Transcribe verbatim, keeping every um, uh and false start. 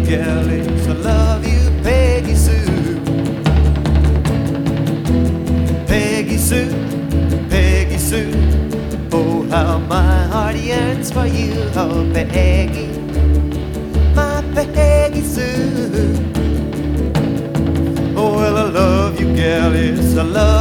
gal, yes, I love you, Peggy Sue. Peggy Sue, Peggy Sue, oh, how my heart yearns for you, oh, Peggy, my Peggy Sue. Oh, well, I love you, gal, yes, I love